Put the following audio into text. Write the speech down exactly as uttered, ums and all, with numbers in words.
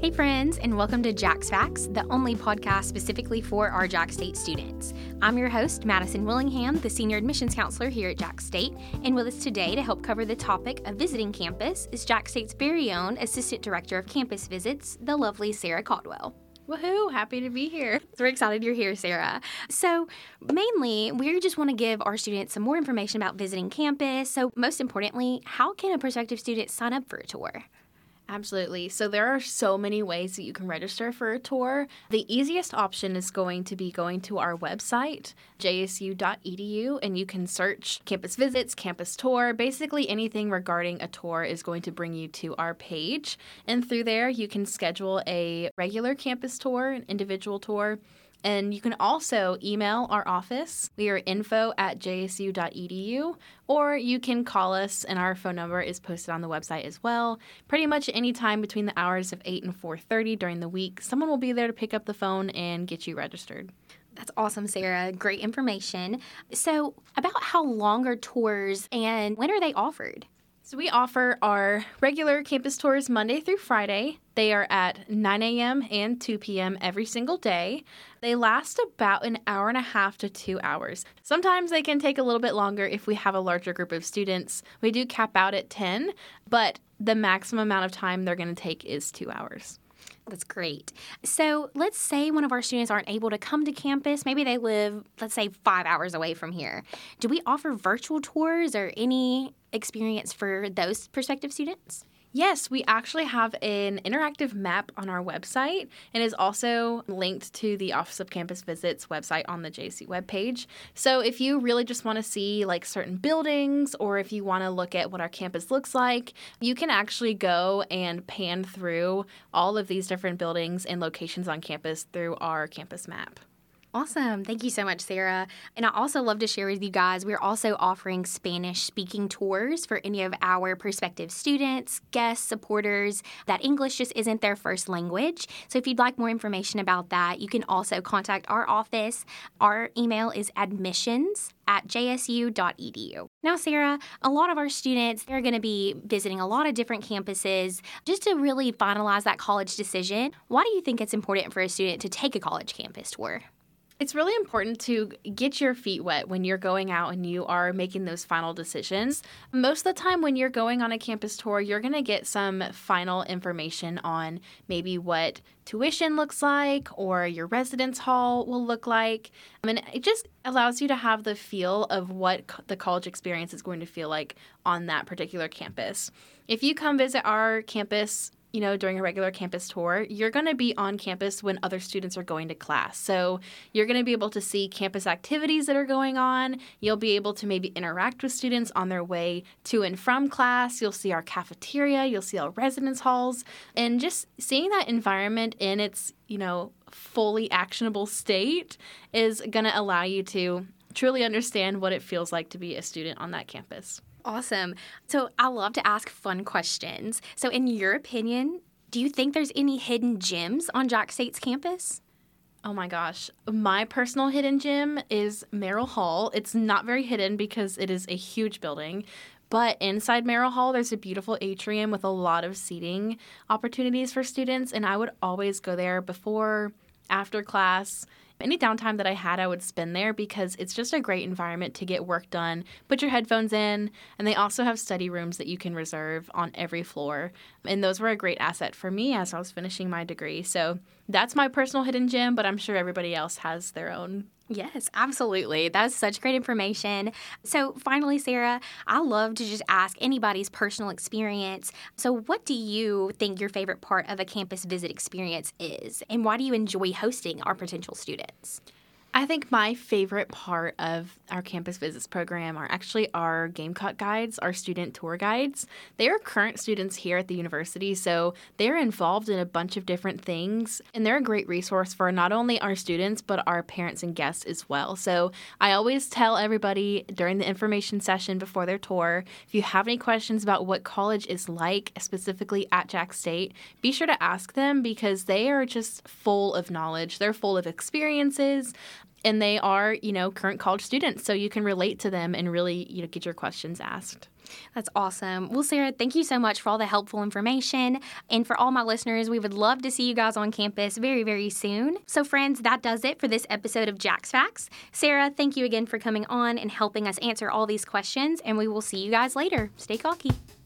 Hey friends, and welcome to Jax Facts, the only podcast specifically for our Jax State students. I'm your host, Madison Willingham, the Senior Admissions Counselor here at Jax State, and with us today to help cover the topic of visiting campus is Jax State's very own Assistant Director of Campus Visits, the lovely Sarah Caldwell. Woohoo! Happy to be here. We're excited you're here, Sarah. So mainly, we just want to give our students some more information about visiting campus. So most importantly, how can a prospective student sign up for a tour? Absolutely. So there are so many ways that you can register for a tour. The easiest option is going to be going to our website, j s u dot e d u, and you can search campus visits, campus tour. Basically anything regarding a tour is going to bring you to our page. And through there, you can schedule a regular campus tour, an individual tour. And you can also email our office. We are info at j s u dot e d u, or you can call us, and our phone number is posted on the website as well. Pretty much any time between the hours of eight and four thirty during the week, someone will be there to pick up the phone and get you registered. That's awesome, Sarah. Great information. So about how long are tours and when are they offered? So we offer our regular campus tours Monday through Friday. They are at nine a.m. and two p.m. every single day. They last about an hour and a half to two hours. Sometimes they can take a little bit longer if we have a larger group of students. We do cap out at ten, but the maximum amount of time they're going to take is two hours. That's great. So let's say one of our students aren't able to come to campus. Maybe they live, let's say, five hours away from here. Do we offer virtual tours or any experience for those prospective students? Yes, we actually have an interactive map on our website and is also linked to the Office of Campus Visits website on the J C webpage. So if you really just want to see like certain buildings, or if you want to look at what our campus looks like, you can actually go and pan through all of these different buildings and locations on campus through our campus map. Awesome. Thank you so much, Sarah. And I also love to share with you guys, we're also offering Spanish-speaking tours for any of our prospective students, guests, supporters, that English just isn't their first language. So if you'd like more information about that, you can also contact our office. Our email is admissions at j s u dot e d u. Now, Sarah, a lot of our students, they're going to be visiting a lot of different campuses just to really finalize that college decision. Why do you think it's important for a student to take a college campus tour? It's really important to get your feet wet when you're going out and you are making those final decisions. Most of the time when you're going on a campus tour, you're going to get some final information on maybe what tuition looks like or your residence hall will look like. I mean, it just allows you to have the feel of what the college experience is going to feel like on that particular campus. If you come visit our campus, you know, during a regular campus tour, you're going to be on campus when other students are going to class. So you're going to be able to see campus activities that are going on. You'll be able to maybe interact with students on their way to and from class. You'll see our cafeteria. You'll see our residence halls. And just seeing that environment in its, you know, fully actionable state is going to allow you to truly understand what it feels like to be a student on that campus. Awesome. So I love to ask fun questions. So in your opinion, do you think there's any hidden gems on Jax State's campus? Oh my gosh. My personal hidden gem is Merrill Hall. It's not very hidden because it is a huge building. But inside Merrill Hall, there's a beautiful atrium with a lot of seating opportunities for students. And I would always go there before, after class. Any downtime that I had, I would spend there because it's just a great environment to get work done. Put your headphones in, and they also have study rooms that you can reserve on every floor. And those were a great asset for me as I was finishing my degree. So that's my personal hidden gem, but I'm sure everybody else has their own. Yes, absolutely. That is such great information. So finally, Sarah, I love to just ask anybody's personal experience. So what do you think your favorite part of a campus visit experience is? And why do you enjoy hosting our potential students? I think my favorite part of our campus visits program are actually our Gamecock guides, our student tour guides. They are current students here at the university, so they're involved in a bunch of different things, and they're a great resource for not only our students, but our parents and guests as well. So I always tell everybody during the information session before their tour, if you have any questions about what college is like, specifically at Jax State, be sure to ask them because they are just full of knowledge. They're full of experiences. And they are, you know, current college students, so you can relate to them and really, you know, get your questions asked. That's awesome. Well, Sarah, thank you so much for all the helpful information. And for all my listeners, we would love to see you guys on campus very, very soon. So, friends, that does it for this episode of Jax Facts. Sarah, thank you again for coming on and helping us answer all these questions. And we will see you guys later. Stay cocky.